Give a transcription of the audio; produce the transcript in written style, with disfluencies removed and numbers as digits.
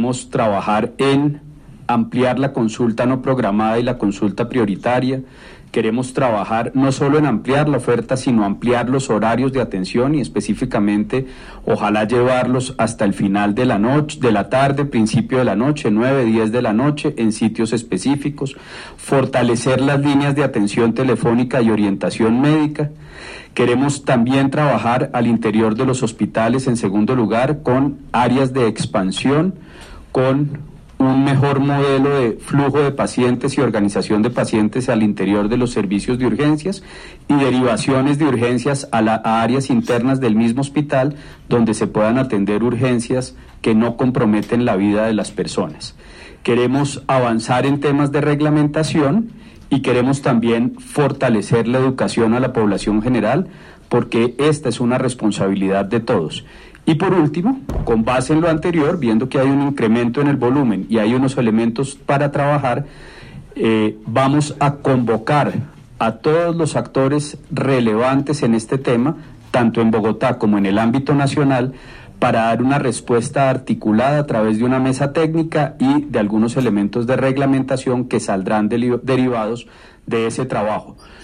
queremos trabajar en ampliar la consulta no programada y la consulta prioritaria. Queremos trabajar no solo en ampliar la oferta, sino ampliar los horarios de atención y específicamente ojalá llevarlos hasta el final de la noche, de la tarde, principio de la noche, 9, 10 de la noche, en sitios específicos. Fortalecer las líneas de atención telefónica y orientación médica. Queremos también trabajar al interior de los hospitales, en segundo lugar, con áreas de expansión, con un mejor modelo de flujo de pacientes y organización de pacientes al interior de los servicios de urgencias y derivaciones de urgencias a áreas internas del mismo hospital donde se puedan atender urgencias que no comprometen la vida de las personas. Queremos avanzar en temas de reglamentación y queremos también fortalecer la educación a la población general porque esta es una responsabilidad de todos. Y por último, con base en lo anterior, viendo que hay un incremento en el volumen y hay unos elementos para trabajar, vamos a convocar a todos los actores relevantes en este tema, tanto en Bogotá como en el ámbito nacional, para dar una respuesta articulada a través de una mesa técnica y de algunos elementos de reglamentación que saldrán derivados de ese trabajo.